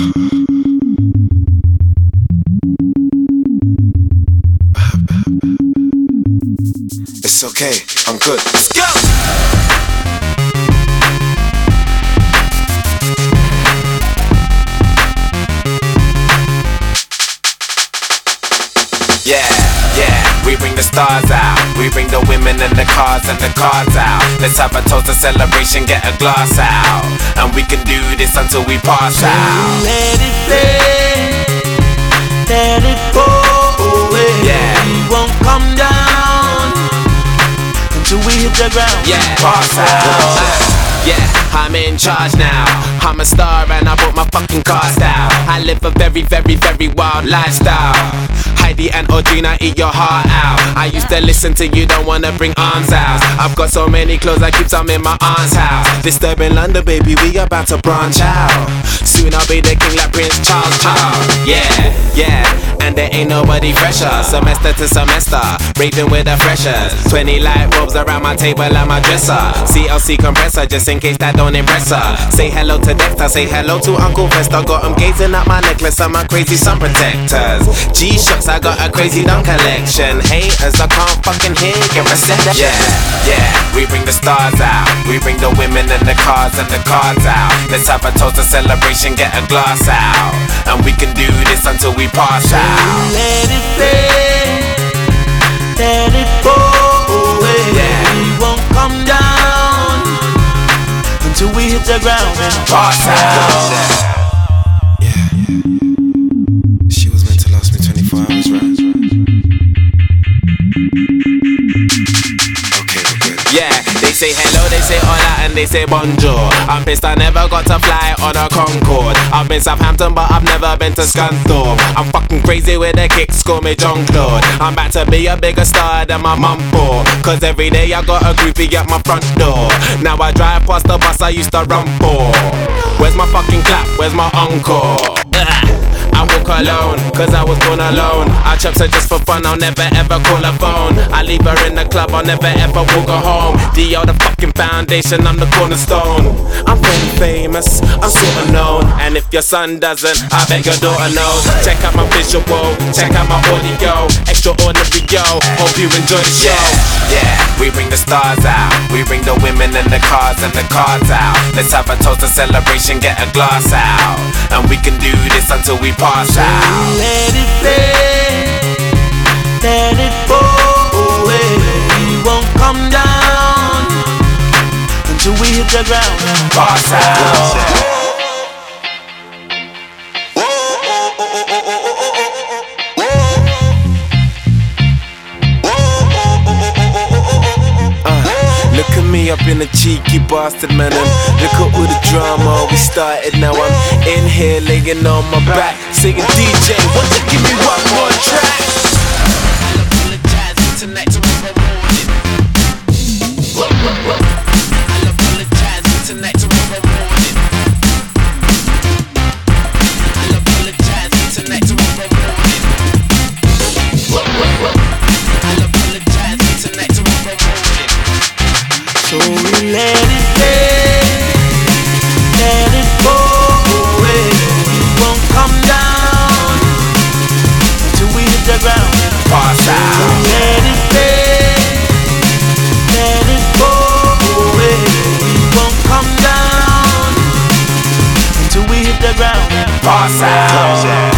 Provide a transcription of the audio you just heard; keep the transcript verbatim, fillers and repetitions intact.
It's okay, I'm good. Let's go! Yeah, yeah, we bring the stars out. We bring the women and the cars and the cards out. Let's have a toast, a celebration, get a glass out. And we can do this until we pass out. Let it play, let it go away. Yeah, we won't come down until we hit the ground. yeah, pass out. Uh, yeah, I'm in charge now. I'm a star and I brought my fucking cars out. I live a very, very, very wild lifestyle. Heidi and Audrina, eat your heart out. I used to listen to you, don't wanna bring arms out. I've got so many clothes, I keep some in my aunt's house. Disturbing London, baby, we about to branch out. Soon I'll be the king like Prince Charles, Charles. Yeah, yeah, and there ain't nobody fresher. Semester to semester, raving with the freshers. Twenty light bulbs around my table and my dresser. C L C compressor, just in case that don't impress her. Say hello to Dexter, say hello to Uncle Fester. Got him gazing at my necklace and my crazy sun protectors. G-Shocks, I got a crazy dumb collection. Haters, I can't fucking hear your reception. Yeah, yeah, we bring the stars out. We bring the women and the cars and the cards out. Let's have a toast, a celebration, get a glass out. And we can do this until we pass out. Let it play, let it go away. Yeah, we won't come down until we hit the ground and pass out. Yeah, they say hello, they say hola, and they say bonjour. I'm pissed I never got to fly on a Concorde. I've been Southampton, but I've never been to Scunthorpe. I'm fucking crazy with the kicks, call me John Claude. I'm about to be a bigger star than my mum for. Cause every day I got a groupie at my front door. Now I drive past the bus I used to run for. Where's my fucking clap, where's my encore? I walk alone, cause I was born alone. I chops her just for fun, I'll never ever call her phone. I leave her in the club, I'll never ever walk her home. D O the fucking foundation, I'm the cornerstone. I'm pretty famous, I'm sorta known. And if your son doesn't, I bet your daughter knows. Check out my visual, check out my audio. Extraordinary, yo, hope you enjoy the show. Yeah, yeah, we bring the stars out. We bring the women and the cars and the cards out. Let's have a toast, a celebration, get a glass out. And we can do this until we pass out. Let it play, let it go away. We won't come down until we hit the ground and pass out. Look at me, I've been a cheeky bastard, man. And look at all the drama we started. Now I'm in here laying on my back, singing D J, won't you give me one more track? I'll apologize tonight, tomorrow morning. I'll apologize tonight, tomorrow morning. I'll apologize tonight, tomorrow morning. I'll apologize tonight, tomorrow morning. so we let it play, let it go away. We won't come down till we hit the ground and pass out. So let it play, let it go away. We won't come down till we hit the ground and pass out.